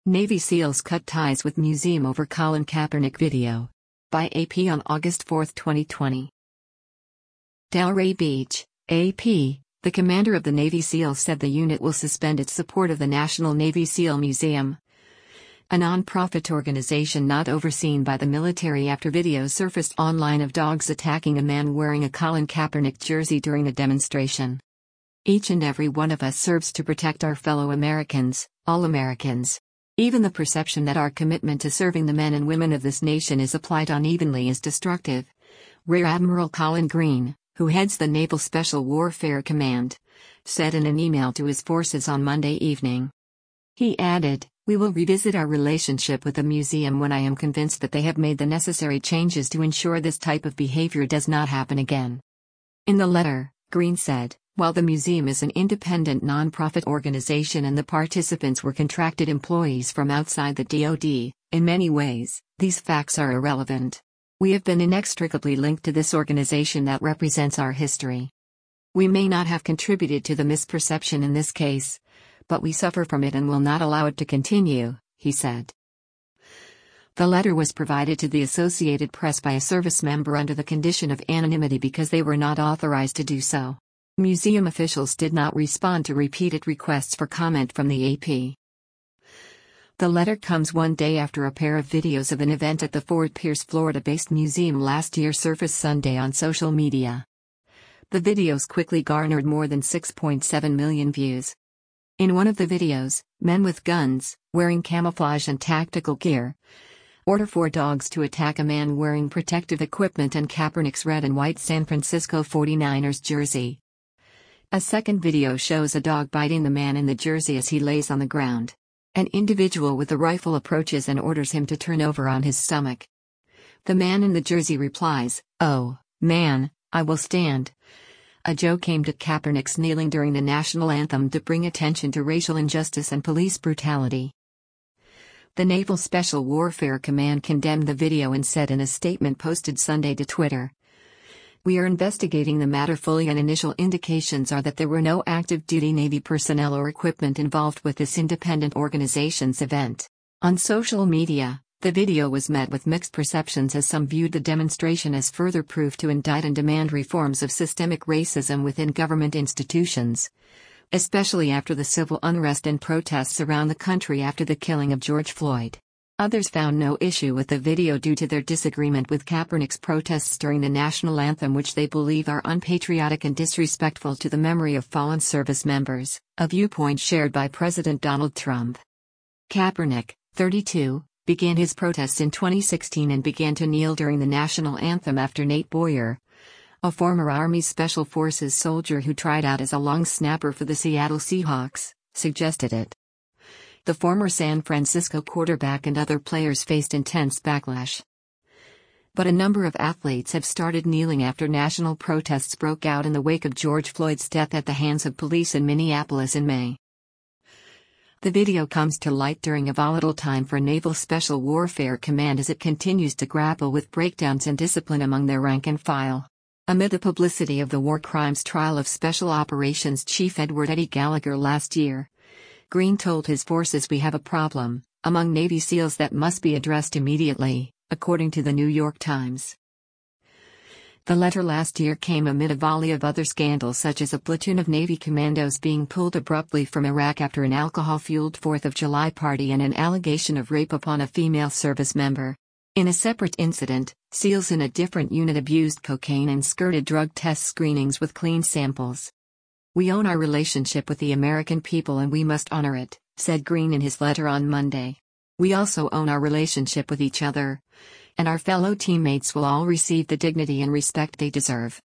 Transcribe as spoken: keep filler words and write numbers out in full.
Navy SEALs cut ties with museum over Colin Kaepernick video. By A P on August fourth, twenty twenty. Delray Beach, A P. The commander of the Navy SEALs said the unit will suspend its support of the National Navy SEAL Museum, a non-profit organization not overseen by the military, after videos surfaced online of dogs attacking a man wearing a Colin Kaepernick jersey during a demonstration. Each and every one of us serves to protect our fellow Americans, all Americans. Even the perception that our commitment to serving the men and women of this nation is applied unevenly is destructive, Rear Admiral Colin Green, who heads the Naval Special Warfare Command, said in an email to his forces on Monday evening. He added, "We will revisit our relationship with the museum when I am convinced that they have made the necessary changes to ensure this type of behavior does not happen again." In the letter, Green said, "While the museum is an independent non-profit organization and the participants were contracted employees from outside the D O D, in many ways, these facts are irrelevant. We have been inextricably linked to this organization that represents our history. We may not have contributed to the misperception in this case, but we suffer from it and will not allow it to continue," he said. The letter was provided to the Associated Press by a service member under the condition of anonymity because they were not authorized to do so. Museum officials did not respond to repeated requests for comment from the A P. The letter comes one day after a pair of videos of an event at the Fort Pierce, Florida-based museum last year surfaced Sunday on social media. The videos quickly garnered more than six point seven million views. In one of the videos, men with guns, wearing camouflage and tactical gear, order four dogs to attack a man wearing protective equipment and Kaepernick's red and white San Francisco forty-niners jersey. A second video shows a dog biting the man in the jersey as he lays on the ground. An individual with a rifle approaches and orders him to turn over on his stomach. The man in the jersey replies, "Oh, man, I will stand." A joke aimed at Kaepernick's kneeling during the national anthem to bring attention to racial injustice and police brutality. The Naval Special Warfare Command condemned the video and said in a statement posted Sunday to Twitter, "We are investigating the matter fully and initial indications are that there were no active-duty Navy personnel or equipment involved with this independent organization's event." On social media, the video was met with mixed perceptions as some viewed the demonstration as further proof to indict and demand reforms of systemic racism within government institutions, especially after the civil unrest and protests around the country after the killing of George Floyd. Others found no issue with the video due to their disagreement with Kaepernick's protests during the national anthem, which they believe are unpatriotic and disrespectful to the memory of fallen service members, a viewpoint shared by President Donald Trump. Kaepernick, thirty-two, began his protests in twenty sixteen and began to kneel during the national anthem after Nate Boyer, a former Army Special Forces soldier who tried out as a long snapper for the Seattle Seahawks, suggested it. The former San Francisco quarterback and other players faced intense backlash. But a number of athletes have started kneeling after national protests broke out in the wake of George Floyd's death at the hands of police in Minneapolis in May. The video comes to light during a volatile time for Naval Special Warfare Command as it continues to grapple with breakdowns in discipline among their rank and file. Amid the publicity of the war crimes trial of Special Operations Chief Edward Eddie Gallagher last year, Green told his forces, "We have a problem among Navy SEALs that must be addressed immediately," according to the New York Times. The letter last year came amid a volley of other scandals, such as a platoon of Navy commandos being pulled abruptly from Iraq after an alcohol-fueled fourth of July party and an allegation of rape upon a female service member. In a separate incident, SEALs in a different unit abused cocaine and skirted drug test screenings with clean samples. "We own our relationship with the American people and we must honor it," said Green in his letter on Monday. "We also own our relationship with each other, and our fellow teammates will all receive the dignity and respect they deserve."